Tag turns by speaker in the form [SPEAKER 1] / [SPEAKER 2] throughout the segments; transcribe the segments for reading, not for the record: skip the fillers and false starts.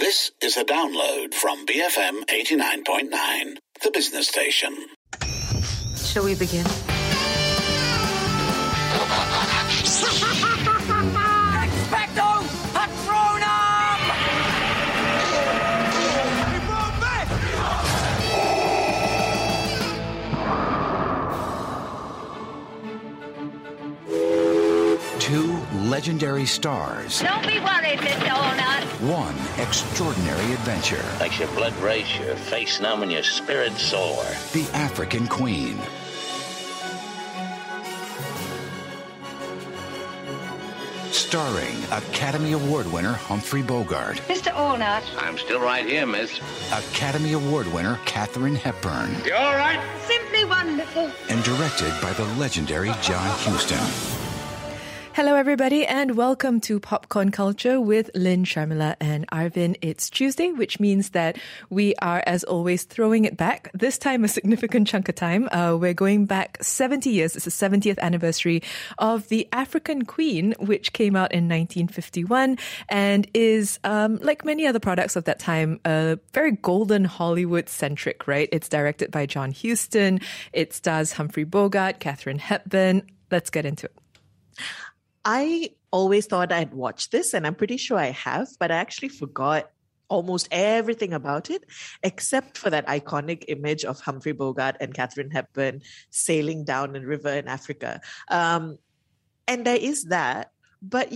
[SPEAKER 1] This is a download from BFM 89.9, the business station.
[SPEAKER 2] Shall we begin?
[SPEAKER 3] Expecto Patronum!
[SPEAKER 4] Two legendary stars.
[SPEAKER 5] Don't be worried, Mr. Allnut.
[SPEAKER 4] One extraordinary adventure.
[SPEAKER 6] Makes your blood race, your face numb, and your spirit soar.
[SPEAKER 4] The African Queen. Starring Academy Award winner Humphrey Bogart.
[SPEAKER 5] Mr. Allnut.
[SPEAKER 6] I'm still right here, miss.
[SPEAKER 4] Academy Award winner Katharine Hepburn.
[SPEAKER 6] You all right?
[SPEAKER 5] Simply wonderful.
[SPEAKER 4] And directed by the legendary John Huston.
[SPEAKER 7] Hello, everybody, and welcome to Popcorn Culture with Lynn, Sharmila, and Arvin. It's Tuesday, which means that we are, as always, throwing it back. This time, a significant chunk of time. We're going back 70 years. It's the 70th anniversary of The African Queen, which came out in 1951 and is, like many other products of that time, very golden Hollywood-centric, right? It's directed by John Huston. It stars Humphrey Bogart, Katharine Hepburn. Let's get into it.
[SPEAKER 8] I always thought I'd watched this, and I'm pretty sure I have, but I actually forgot almost everything about it, except for that iconic image of Humphrey Bogart and Katharine Hepburn sailing down a river in Africa. And there is that, but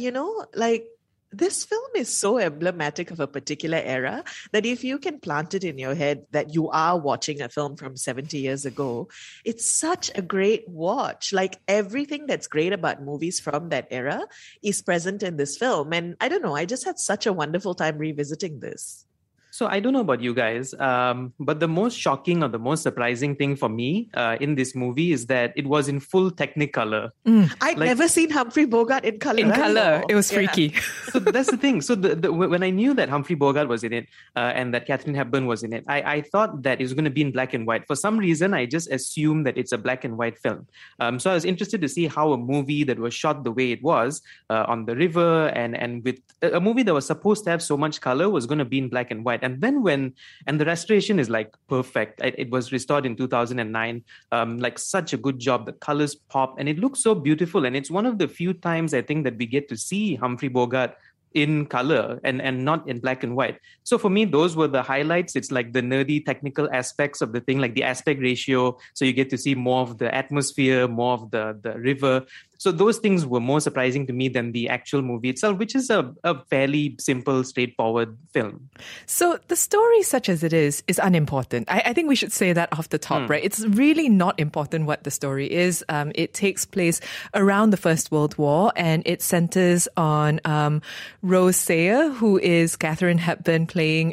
[SPEAKER 8] this film is so emblematic of a particular era that if you can plant it in your head that you are watching a film from 70 years ago, it's such a great watch. Like, everything that's great about movies from that era is present in this film. And I don't know, I just had such a wonderful time revisiting this.
[SPEAKER 9] So I don't know about you guys, but the most shocking or the most surprising thing for me in this movie is that it was in full Technicolor.
[SPEAKER 8] I'd never seen Humphrey Bogart in color.
[SPEAKER 7] In color, it was freaky.
[SPEAKER 9] So that's the thing. So when I knew that Humphrey Bogart was in it and that Katharine Hepburn was in it, I thought that it was going to be in black and white. For some reason, I just assumed that it's a black and white film. So I was interested to see how a movie that was shot the way it was on the river and with a movie that was supposed to have so much color was going to be in black and white. And then the restoration is like perfect. It was restored in 2009, like such a good job. The colors pop and it looks so beautiful. And it's one of the few times I think that we get to see Humphrey Bogart in color and not in black and white. So for me, those were the highlights. It's like the nerdy technical aspects of the thing, like the aspect ratio. So you get to see more of the atmosphere, more of the river. So those things were more surprising to me than the actual movie itself, which is a fairly simple, straightforward film.
[SPEAKER 7] So the story, such as it is unimportant. I think we should say that off the top, right? It's really not important what the story is. It takes place around the First World War, and it centers on Rose Sayer, who is Katharine Hepburn playing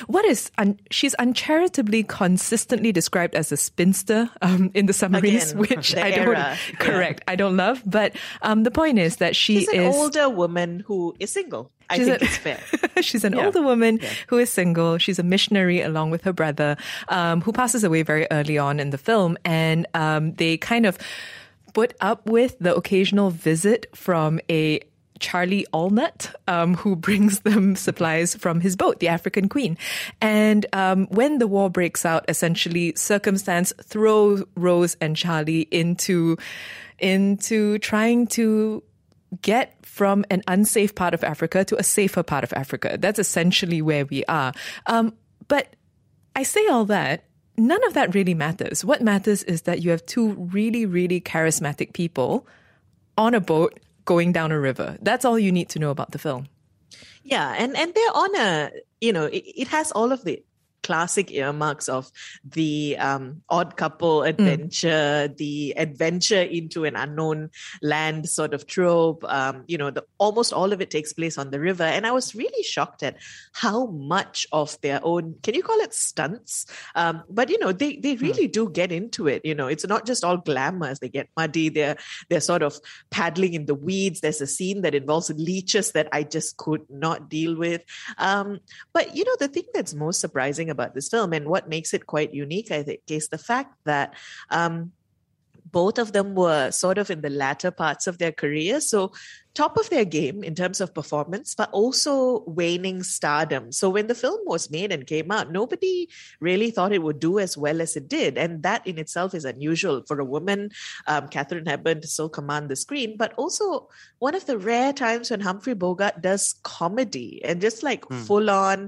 [SPEAKER 7] she's uncharitably consistently described as a spinster in the summaries,
[SPEAKER 8] Again,
[SPEAKER 7] which
[SPEAKER 8] the
[SPEAKER 7] I
[SPEAKER 8] era.
[SPEAKER 7] I don't love. But the point is that she's
[SPEAKER 8] an older woman who is single. I think it's fair.
[SPEAKER 7] She's an older woman who is single. She's a missionary along with her brother, who passes away very early on in the film. And they kind of put up with the occasional visit from a Charlie Allnut, who brings them supplies from his boat, the African Queen. And when the war breaks out, essentially, circumstance throws Rose and Charlie into trying to get from an unsafe part of Africa to a safer part of Africa. That's essentially where we are. But I say all that, none of that really matters. What matters is that you have two really, really charismatic people on a boat going down a river. That's all you need to know about the film.
[SPEAKER 8] Yeah, and they're on it has all of the classic earmarks of the odd couple adventure, the adventure into an unknown land sort of trope. Almost all of it takes place on the river. And I was really shocked at how much of their own, can you call it stunts? But they really do get into it. It's not just all glamorous. They get muddy. They're sort of paddling in the weeds. There's a scene that involves leeches that I just could not deal with. But the thing that's most surprising about this film and what makes it quite unique, I think, is the fact that both of them were sort of in the latter parts of their career. So top of their game in terms of performance, but also waning stardom. So when the film was made and came out, nobody really thought it would do as well as it did. And that in itself is unusual for a woman, Katharine Hepburn, to still command the screen, but also one of the rare times when Humphrey Bogart does comedy and just like full on,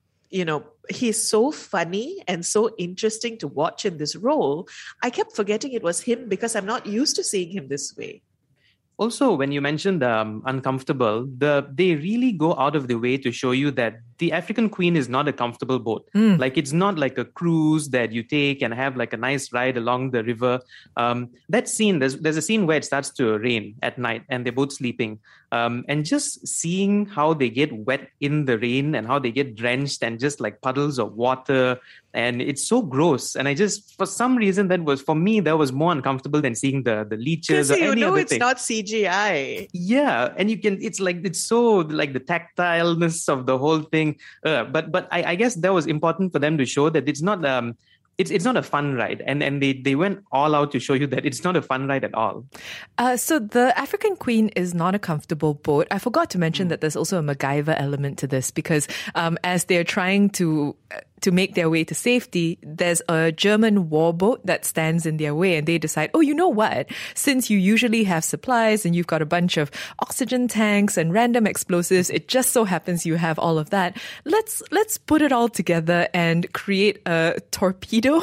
[SPEAKER 8] he's so funny and so interesting to watch in this role. I kept forgetting it was him because I'm not used to seeing him this way.
[SPEAKER 9] Also, when you mentioned uncomfortable, they really go out of the way to show you that the African Queen is not a comfortable boat. Like, it's not like a cruise that you take and have like a nice ride along the river. That scene, there's a scene where it starts to rain at night and they're both sleeping. And just seeing how they get wet in the rain and how they get drenched and just like puddles of water. And it's so gross. And I just, for some reason, that was more uncomfortable than seeing the leeches or any other
[SPEAKER 8] it's
[SPEAKER 9] thing.
[SPEAKER 8] not CGI.
[SPEAKER 9] Yeah. And it's so like the tactileness of the whole thing. But I guess that was important for them to show that it's not, it's not a fun ride. And they went all out to show you that it's not a fun ride at all.
[SPEAKER 7] So the African Queen is not a comfortable boat. I forgot to mention that there's also a MacGyver element to this because as they're trying to make their way to safety, there's a German warboat that stands in their way and they decide, oh, you know what? Since you usually have supplies and you've got a bunch of oxygen tanks and random explosives, it just so happens you have all of that. Let's put it all together and create a torpedo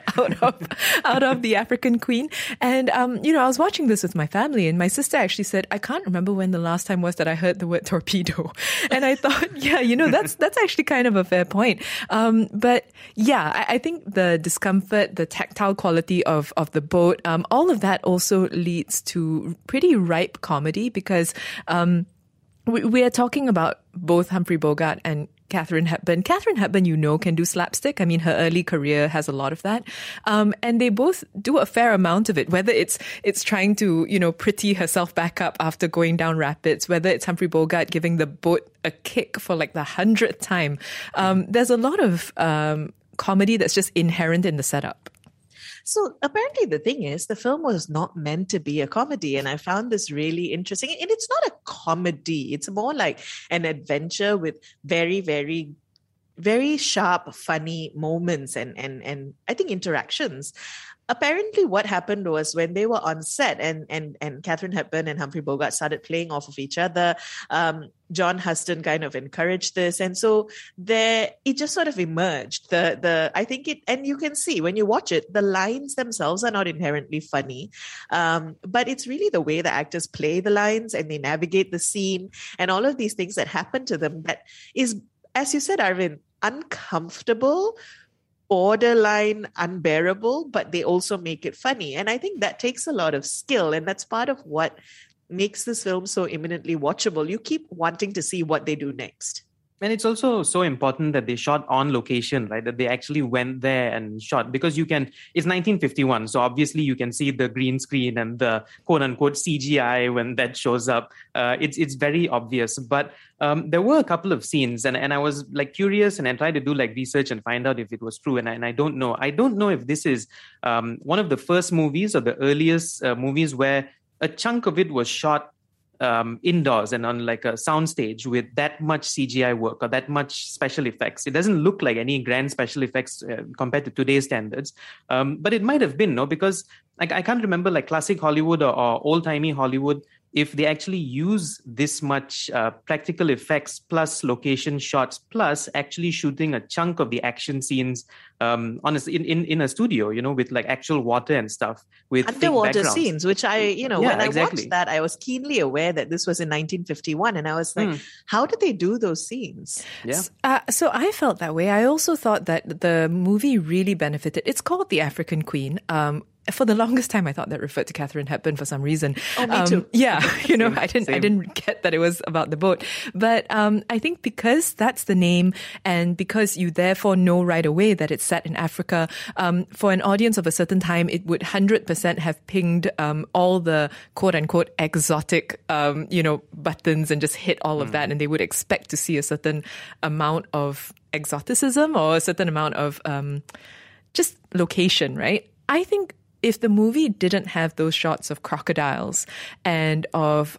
[SPEAKER 7] out of the African Queen. And, I was watching this with my family and my sister actually said, I can't remember when the last time was that I heard the word torpedo. And I thought, that's actually kind of a fair point. But yeah, I think the discomfort, the tactile quality of the boat, all of that also leads to pretty ripe comedy because we are talking about both Humphrey Bogart and Katharine Hepburn. Katharine Hepburn, can do slapstick. I mean, her early career has a lot of that. And they both do a fair amount of it, whether it's trying to, pretty herself back up after going down rapids, whether it's Humphrey Bogart giving the boat a kick for like the 100th time. There's a lot of comedy that's just inherent in the setup.
[SPEAKER 8] So apparently the thing is, the film was not meant to be a comedy. And I found this really interesting. And it's not a comedy. It's more like an adventure with very, very, very sharp, funny moments and I think interactions. Apparently what happened was when they were on set and Katharine Hepburn and Humphrey Bogart started playing off of each other, John Huston kind of encouraged this. And so it just sort of emerged. I think and you can see when you watch it, the lines themselves are not inherently funny. But it's really the way the actors play the lines and they navigate the scene and all of these things that happen to them that is, as you said, Arvind, uncomfortable, borderline unbearable, but they also make it funny. And I think that takes a lot of skill. And that's part of what makes this film so eminently watchable. You keep wanting to see what they do next.
[SPEAKER 9] And it's also so important that they shot on location, right? That they actually went there and shot because it's 1951. So obviously you can see the green screen and the quote unquote CGI when that shows up. It's very obvious. But there were a couple of scenes and I was like curious and I tried to do like research and find out if it was true. And I don't know. I don't know if this is one of the first movies or the earliest movies where a chunk of it was shot indoors and on like a soundstage with that much CGI work or that much special effects. It doesn't look like any grand special effects compared to today's standards. But it might have been, no? Because I can't remember like classic Hollywood or old-timey Hollywood if they actually use this much practical effects plus location shots plus actually shooting a chunk of the action scenes in a studio, with like actual water and stuff with
[SPEAKER 8] underwater scenes, which I watched that, I was keenly aware that this was in 1951 and I was like, how did they do those scenes?
[SPEAKER 7] Yeah. So I felt that way. I also thought that the movie really benefited. It's called The African Queen. For the longest time, I thought that referred to Katharine Hepburn for some reason.
[SPEAKER 8] Oh, me too.
[SPEAKER 7] Yeah, I didn't get that it was about the boat. But I think because that's the name and because you therefore know right away that it's set in Africa, for an audience of a certain time, it would 100% have pinged all the quote-unquote exotic, buttons and just hit all of that. And they would expect to see a certain amount of exoticism or a certain amount of just location, right? I think if the movie didn't have those shots of crocodiles and of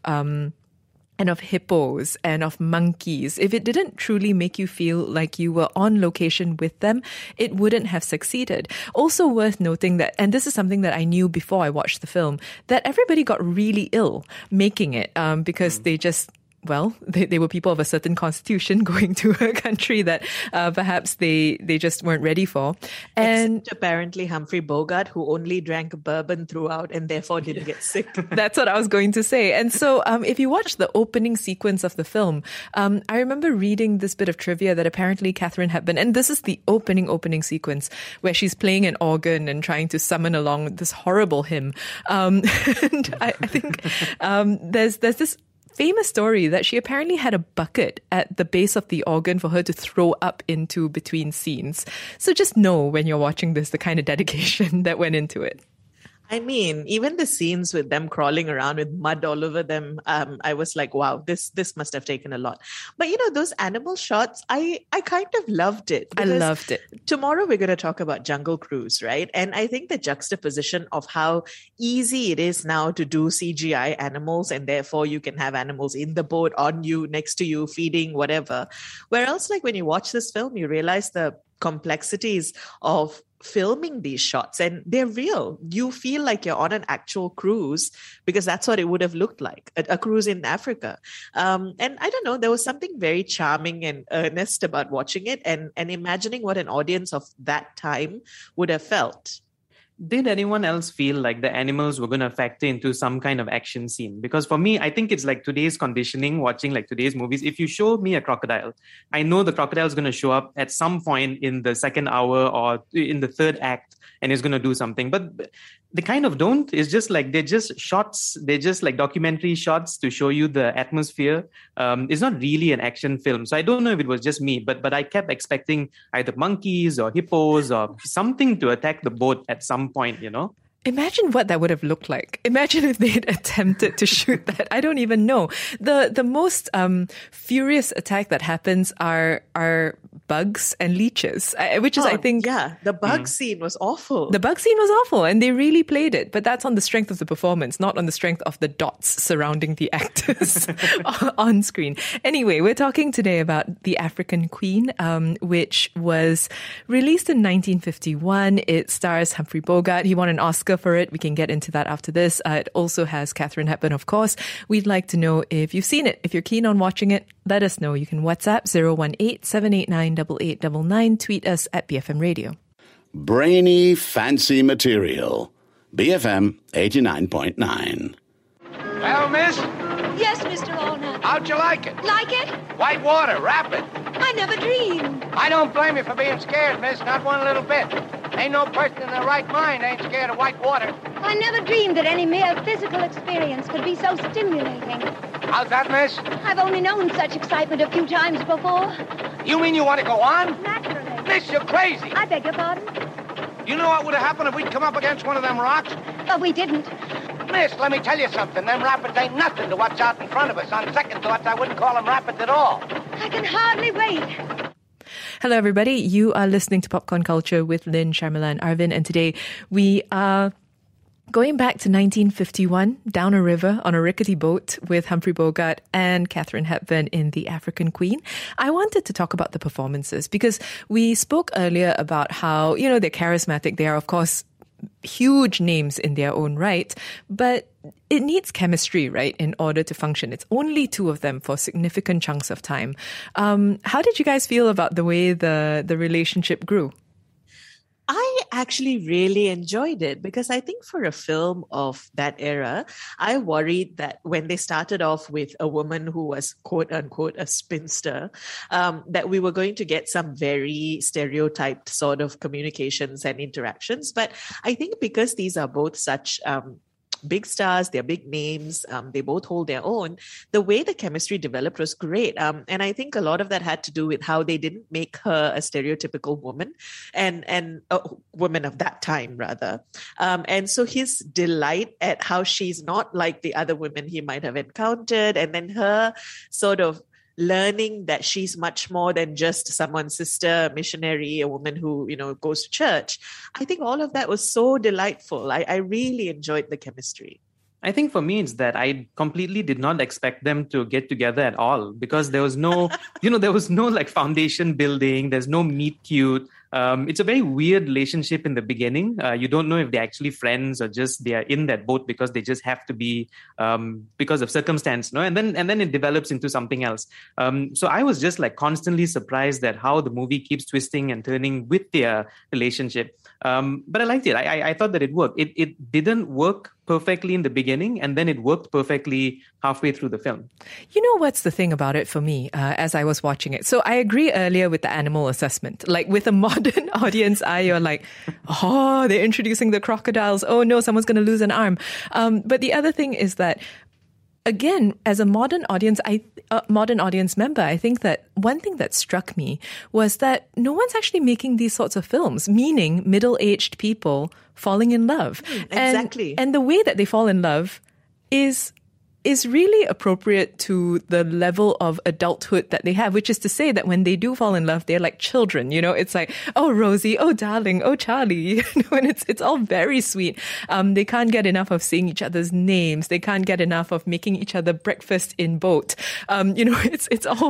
[SPEAKER 7] hippos and of monkeys, if it didn't truly make you feel like you were on location with them, it wouldn't have succeeded. Also worth noting that, and this is something that I knew before I watched the film, that everybody got really ill making it because they just... Well, they were people of a certain constitution going to a country that perhaps they just weren't ready for. And
[SPEAKER 8] except apparently Humphrey Bogart, who only drank bourbon throughout and therefore didn't get sick.
[SPEAKER 7] That's what I was going to say. And so if you watch the opening sequence of the film, I remember reading this bit of trivia that apparently Katharine Hepburn, and this is the opening sequence where she's playing an organ and trying to summon along this horrible hymn. And I think there's this famous story that she apparently had a bucket at the base of the organ for her to throw up into between scenes. So just know when you're watching this, the kind of dedication that went into it.
[SPEAKER 8] I mean, even the scenes with them crawling around with mud all over them, I was like, wow, this must have taken a lot. But, those animal shots, I kind of loved it.
[SPEAKER 7] I loved it.
[SPEAKER 8] Tomorrow we're going to talk about Jungle Cruise, right? And I think the juxtaposition of how easy it is now to do CGI animals, and therefore you can have animals in the boat, on you, next to you, feeding, whatever. Whereas, like, when you watch this film, you realize the complexities of filming these shots, and they're real. You feel like you're on an actual cruise because that's what it would have looked like, a cruise in Africa. And I don't know, there was something very charming and earnest about watching it and imagining what an audience of that time would have felt.
[SPEAKER 9] Did anyone else feel like the animals were going to factor into some kind of action scene? Because for me, I think it's like today's conditioning, watching like today's movies. If you show me a crocodile, I know the crocodile is going to show up at some point in the second hour or in the third act and is going to do something. But they kind of don't. It's just like they're just shots. They're just like documentary shots to show you the atmosphere. It's not really an action film. So I don't know if it was just me, but I kept expecting either monkeys or hippos or something to attack the boat at some point,
[SPEAKER 7] Imagine what that would have looked like. Imagine if they'd attempted to shoot that. I don't even know. The most furious attack that happens are bugs and leeches, which is, I think...
[SPEAKER 8] Yeah, the bug scene was awful.
[SPEAKER 7] The bug scene was awful, and they really played it. But that's on the strength of the performance, not on the strength of the dots surrounding the actors on screen. Anyway, we're talking today about The African Queen, which was released in 1951. It stars Humphrey Bogart. He won an Oscar for it. We can get into that after this. It also has Katharine Hepburn, of course. We'd like to know if you've seen it. If you're keen on watching it, let us know. You can WhatsApp 018-789-8899. Tweet us at BFM Radio.
[SPEAKER 1] Brainy, fancy material. BFM 89.9.
[SPEAKER 3] Well, miss,
[SPEAKER 5] Yes, Mr. Allnut.
[SPEAKER 3] how'd you like it?
[SPEAKER 5] Like it?
[SPEAKER 3] White water, rapid.
[SPEAKER 5] I never dreamed.
[SPEAKER 3] I don't blame you for being scared, miss, not one little bit. Ain't no person in their right mind ain't scared of white water.
[SPEAKER 5] I never dreamed that any mere physical experience could be so stimulating.
[SPEAKER 3] How's that, miss?
[SPEAKER 5] I've only known such excitement a few times before.
[SPEAKER 3] You mean you want to go on?
[SPEAKER 5] Naturally.
[SPEAKER 3] Miss, you're crazy.
[SPEAKER 5] I beg your pardon?
[SPEAKER 3] You know what would have happened if we'd come up against one of them rocks?
[SPEAKER 5] But we didn't.
[SPEAKER 3] Miss, let me tell you something. Them rapids ain't nothing to what's out in front of us. On second thoughts, I wouldn't call them rapids at all.
[SPEAKER 5] I can hardly wait.
[SPEAKER 7] Hello, everybody. You are listening to Popcorn Culture with Lynn, Sharmila, and Arvin. And today we are going back to 1951, down a river on a rickety boat with Humphrey Bogart and Katharine Hepburn in The African Queen. I wanted to talk about the performances because we spoke earlier about how, they're charismatic. They are, of course, huge names in their own right, but it needs chemistry, right, in order to function. It's only two of them for significant chunks of time. How did you guys feel about the way the relationship grew?
[SPEAKER 8] I actually really enjoyed it because I think for a film of that era, I worried that when they started off with a woman who was quote unquote a spinster, that we were going to get some very stereotyped sort of communications and interactions. But I think because these are both such big stars, they're big names, they both hold their own, the way the chemistry developed was great. And I think a lot of that had to do with how they didn't make her a stereotypical woman and a woman of that time, rather. And so his delight at how she's not like the other women he might have encountered, and then her sort of learning that she's much more than just someone's sister, a missionary, a woman who, goes to church. I think all of that was so delightful. I really enjoyed the chemistry.
[SPEAKER 9] I think for me, it's that I completely did not expect them to get together at all, because there was no, there was no like foundation building. There's no meet cute. It's a very weird relationship in the beginning. You don't know if they're actually friends or just they are in that boat because they just have to be because of circumstance, and then it develops into something else. So I was just like constantly surprised at how the movie keeps twisting and turning with their relationship. But I liked it. I thought that it worked. It didn't work perfectly in the beginning, and then it worked perfectly halfway through the film.
[SPEAKER 7] You know what's the thing about it for me as I was watching it? So I agree earlier with the animal assessment. Like with a modern audience eye, you're like, oh, they're introducing the crocodiles. Oh no, someone's going to lose an arm. But the other thing is that, again, as a modern audience member, I think that one thing that struck me was that no one's actually making these sorts of films, meaning middle-aged people falling in love.
[SPEAKER 8] Exactly.
[SPEAKER 7] And the way that they fall in love is really appropriate to the level of adulthood that they have, which is to say that when they do fall in love, they're like children, it's like, oh, Rosie, oh, darling, oh, Charlie, and it's all very sweet. They can't get enough of saying each other's names. They can't get enough of making each other breakfast in boat. It's all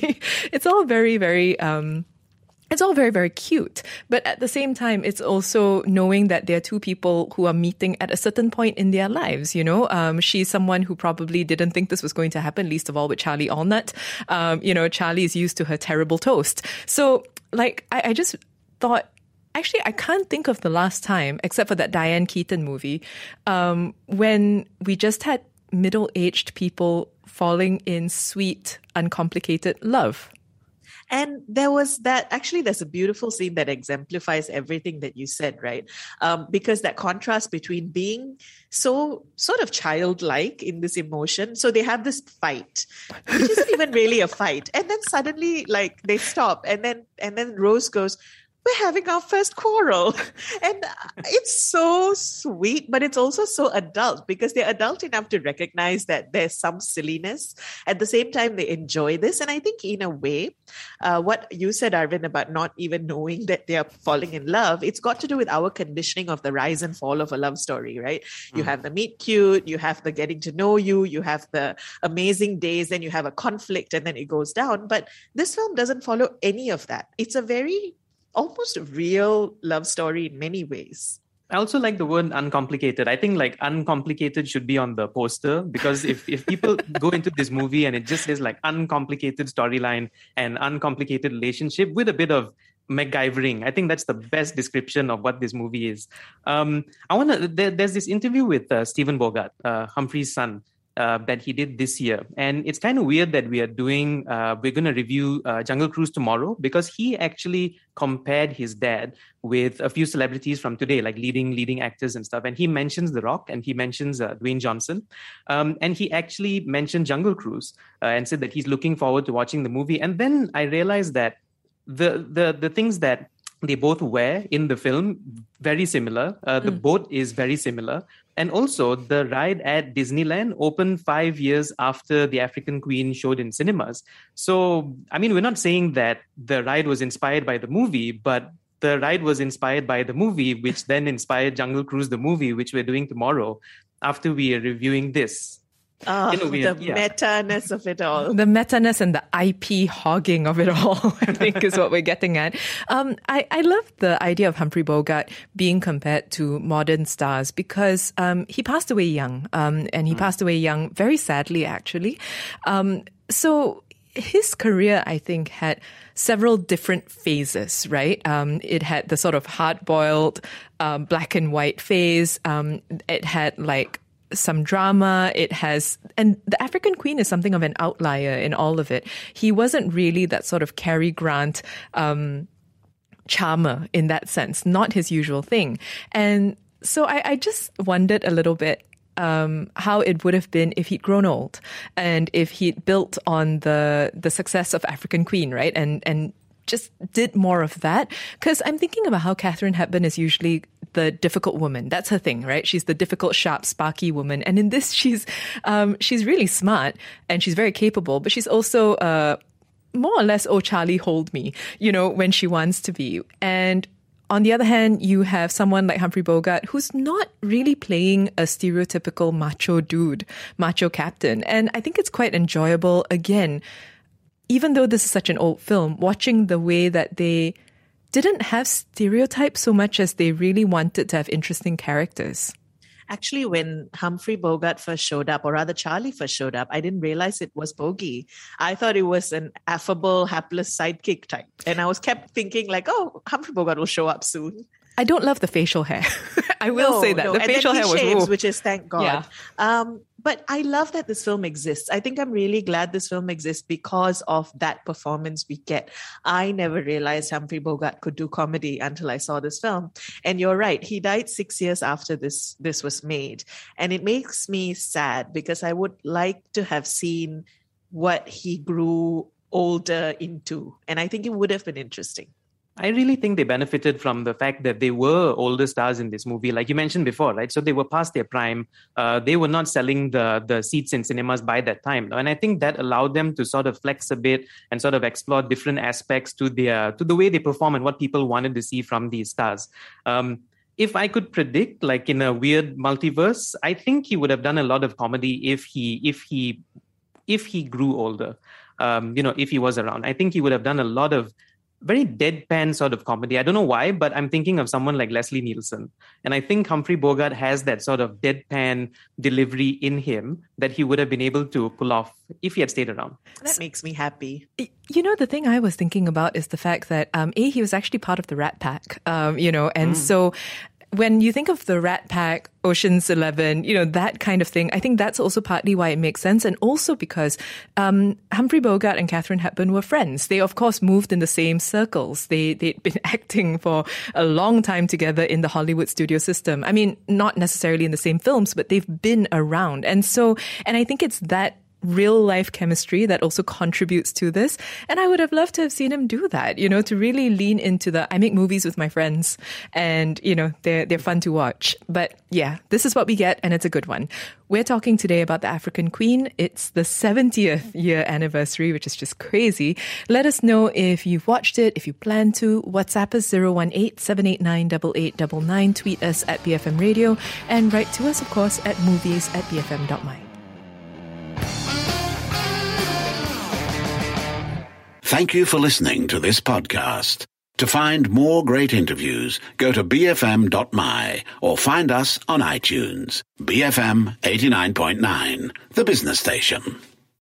[SPEAKER 7] very, very, it's all very, very cute. But at the same time, it's also knowing that there are two people who are meeting at a certain point in their lives, She's someone who probably didn't think this was going to happen, least of all with Charlie Allnut. Charlie is used to her terrible toast. So, I just thought, actually, I can't think of the last time, except for that Diane Keaton movie, when we just had middle-aged people falling in sweet, uncomplicated love.
[SPEAKER 8] And there's a beautiful scene that exemplifies everything that you said, right? Because that contrast between being so sort of childlike in this emotion. So they have this fight, which isn't even really a fight. And then suddenly they stop. And then Rose goes, we're having our first quarrel. And it's so sweet, but it's also so adult because they're adult enough to recognize that there's some silliness. At the same time, they enjoy this. And I think in a way, what you said, Arvind, about not even knowing that they're falling in love, it's got to do with our conditioning of the rise and fall of a love story, right? You have the meet cute, you have the getting to know you have the amazing days, then you have a conflict and then it goes down. But this film doesn't follow any of that. It's a very almost real love story in many ways.
[SPEAKER 9] I also like the word uncomplicated. I think uncomplicated should be on the poster, because if people go into this movie and it just says uncomplicated storyline and uncomplicated relationship with a bit of MacGyvering, I think that's the best description of what this movie is. There's this interview with Stephen Bogart, Humphrey's son, that he did this year. And it's kind of weird that we're going to review Jungle Cruise tomorrow, because he actually compared his dad with a few celebrities from today, like leading actors and stuff. And he mentions The Rock and he mentions Dwayne Johnson. And he actually mentioned Jungle Cruise and said that he's looking forward to watching the movie. And then I realized that the things that they both wear in the film, very similar. The boat is very similar. And also, the ride at Disneyland opened 5 years after The African Queen showed in cinemas. So, I mean, we're not saying that the ride was inspired by the movie, but the ride was inspired by the movie, which then inspired Jungle Cruise, the movie, which we're doing tomorrow after we are reviewing this.
[SPEAKER 8] Meta-ness of it all.
[SPEAKER 7] The meta-ness and the IP hogging of it all, I think, is what we're getting at. I love the idea of Humphrey Bogart being compared to modern stars because he passed away young, and he passed away young very sadly, actually. So his career, I think, had several different phases, right? It had the sort of hard-boiled black and white phase. It had some drama. And The African Queen is something of an outlier in all of it. He wasn't really that sort of Cary Grant charmer in that sense, not his usual thing. And so I just wondered a little bit how it would have been if he'd grown old and if he'd built on the success of African Queen, right? And just did more of that. Because I'm thinking about how Katharine Hepburn is usually the difficult woman. That's her thing, right? She's the difficult, sharp, sparky woman. And in this, she's really smart and she's very capable, but she's also more or less, oh, Charlie, hold me, when she wants to be. And on the other hand, you have someone like Humphrey Bogart who's not really playing a stereotypical macho dude, macho captain. And I think it's quite enjoyable, again, even though this is such an old film, watching the way that they didn't have stereotypes so much as they really wanted to have interesting characters.
[SPEAKER 8] Actually, when Humphrey Bogart first showed up, or rather Charlie first showed up, I didn't realize it was Bogey. I thought it was an affable, hapless sidekick type. And I kept thinking like, oh, Humphrey Bogart will show up soon.
[SPEAKER 7] I don't love the facial hair. I will say that.
[SPEAKER 8] No.
[SPEAKER 7] The facial hair was
[SPEAKER 8] shaves, which is thank God.
[SPEAKER 7] Yeah.
[SPEAKER 8] But I love that this film exists. I think I'm really glad this film exists because of that performance we get. I never realized Humphrey Bogart could do comedy until I saw this film. And you're right, he died 6 years after this was made. And it makes me sad because I would like to have seen what he grew older into. And I think it would have been interesting.
[SPEAKER 9] I really think they benefited from the fact that they were older stars in this movie, like you mentioned before, right? So they were past their prime. They were not selling the seats in cinemas by that time. And I think that allowed them to sort of flex a bit and sort of explore different aspects to the way they perform and what people wanted to see from these stars. If I could predict, like in a weird multiverse, I think he would have done a lot of comedy if he grew older. If he was around, I think he would have done a lot of very deadpan sort of comedy. I don't know why, but I'm thinking of someone like Leslie Nielsen. And I think Humphrey Bogart has that sort of deadpan delivery in him that he would have been able to pull off if he had stayed around.
[SPEAKER 8] That makes me happy.
[SPEAKER 7] The thing I was thinking about is the fact that, he was actually part of the Rat Pack, and so when you think of the Rat Pack, Ocean's 11, that kind of thing, I think that's also partly why it makes sense. And also because Humphrey Bogart and Katharine Hepburn were friends. They, of course, moved in the same circles. They'd been acting for a long time together in the Hollywood studio system. I mean, not necessarily in the same films, but they've been around. And I think it's that real life chemistry that also contributes to this. And I would have loved to have seen him do that, to really lean into I make movies with my friends and, they're fun to watch. But yeah, this is what we get and it's a good one. We're talking today about The African Queen. It's the 70th year anniversary, which is just crazy. Let us know if you've watched it, if you plan to. WhatsApp us 018-789-8899. Tweet us at BFM Radio and write to us, of course, at movies@bfm.my.
[SPEAKER 1] Thank you for listening to this podcast. To find more great interviews, go to bfm.my or find us on iTunes. BFM 89.9, the business station.